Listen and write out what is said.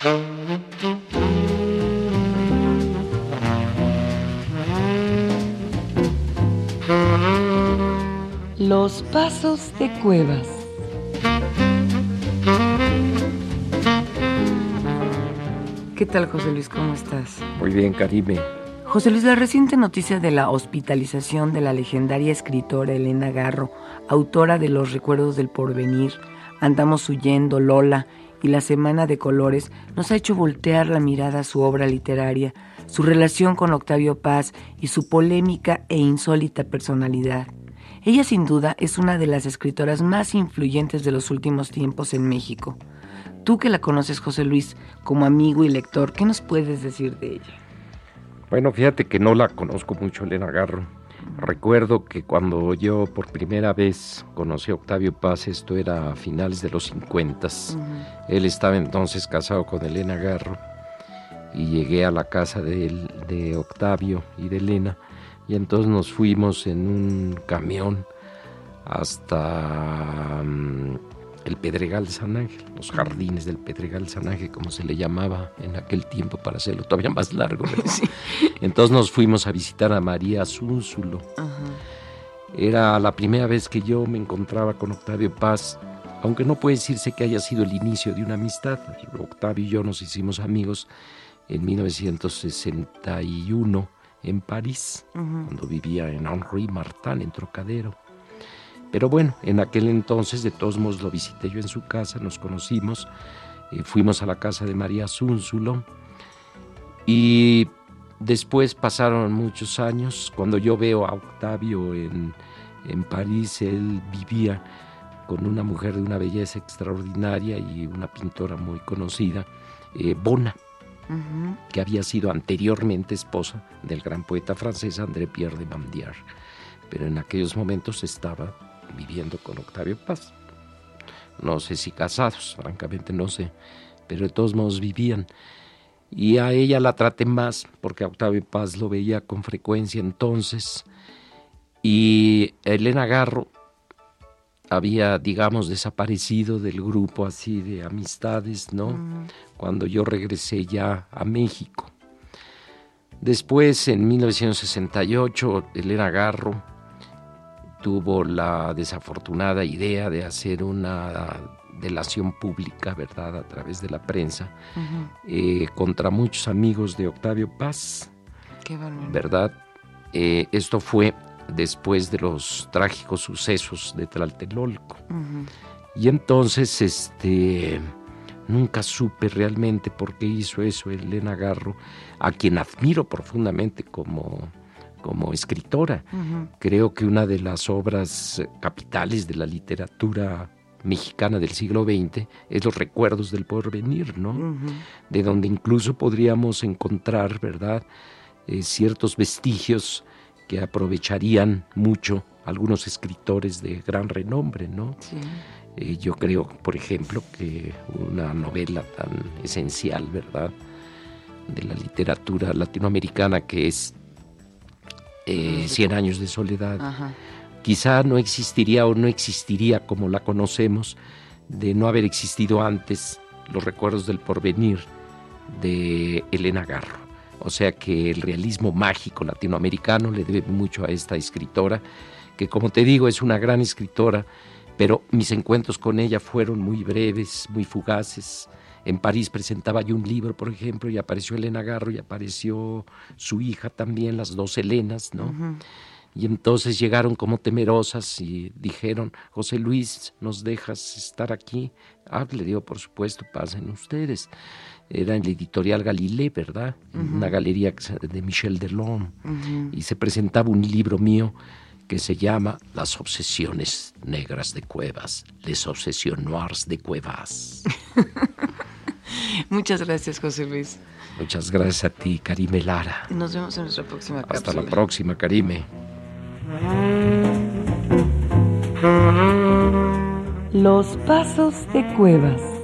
Los pasos de Cuevas. ¿Qué tal, José Luis? ¿Cómo estás? Muy bien, Karime. José Luis, la reciente noticia de la hospitalización de la legendaria escritora Elena Garro, autora de Los recuerdos del porvenir, Andamos huyendo, Lola y La semana de colores, nos ha hecho voltear la mirada a su obra literaria, su relación con Octavio Paz y su polémica e insólita personalidad. Ella sin duda es una de las escritoras más influyentes de los últimos tiempos en México. Tú que la conoces, José Luis, como amigo y lector, ¿qué nos puedes decir de ella? Bueno, fíjate que no la conozco mucho, Elena Garro. Recuerdo que cuando yo por primera vez conocí a Octavio Paz, esto era a finales de los 50. Él estaba entonces casado con Elena Garro y llegué a la casa de Octavio y de Elena, y entonces nos fuimos en un camión hasta el Pedregal de San Ángel, los jardines del Pedregal de San Ángel, como se le llamaba en aquel tiempo para hacerlo todavía más largo, ¿verdad? Sí. Entonces nos fuimos a visitar a María Zúnzulo. Era la primera vez que yo me encontraba con Octavio Paz, aunque no puede decirse que haya sido el inicio de una amistad. Octavio y yo nos hicimos amigos en 1961 en París, cuando vivía en Henri Martin, en Trocadero. Pero bueno, en aquel entonces, de todos modos, lo visité yo en su casa, nos conocimos, fuimos a la casa de María Zúnzulo, y después pasaron muchos años. Cuando yo veo a Octavio en París, él vivía con una mujer de una belleza extraordinaria y una pintora muy conocida, Bona, que había sido anteriormente esposa del gran poeta francés André Pierre de Bandiar, pero en aquellos momentos estaba viviendo con Octavio Paz. No sé si casados, francamente no sé, pero de todos modos vivían. Y a ella la traté más porque a Octavio Paz lo veía con frecuencia entonces, y Elena Garro había, digamos, desaparecido del grupo así de amistades, ¿no? Cuando yo regresé ya a México. Después, en 1968, Elena Garro tuvo la desafortunada idea de hacer una delación pública, ¿verdad?, a través de la prensa, contra muchos amigos de Octavio Paz. Qué barbaridad. ¿Verdad? Esto fue después de los trágicos sucesos de Tlatelolco. Y entonces, nunca supe realmente por qué hizo eso Elena Garro, a quien admiro profundamente como escritora. Creo que una de las obras capitales de la literatura mexicana del siglo XX es Los recuerdos del porvenir, ¿no? De donde incluso podríamos encontrar, ¿verdad?, ciertos vestigios que aprovecharían mucho algunos escritores de gran renombre, ¿no? Sí. Yo creo, por ejemplo, que una novela tan esencial, ¿verdad?, de la literatura latinoamericana, que es 100 años de soledad, quizá no existiría o no existiría como la conocemos de no haber existido antes Los recuerdos del porvenir de Elena Garro. O sea que el realismo mágico latinoamericano le debe mucho a esta escritora, que, como te digo, es una gran escritora, pero mis encuentros con ella fueron muy breves, muy fugaces. En París presentaba yo un libro, por ejemplo, y apareció Elena Garro y apareció su hija también, las dos Helenas, ¿no? Y entonces llegaron como temerosas y dijeron: José Luis, ¿nos dejas estar aquí? Le digo, por supuesto, pasen ustedes. Era en la editorial Galilée, ¿verdad? En una galería de Michel Delhomme. Y se presentaba un libro mío que se llama Las obsesiones negras de Cuevas, Les obsessions noires de Cuevas. Muchas gracias, José Luis. Muchas gracias a ti, Karime Lara. Nos vemos en nuestra próxima cápsula. Hasta la próxima, Karime. Los pasos de Cuevas.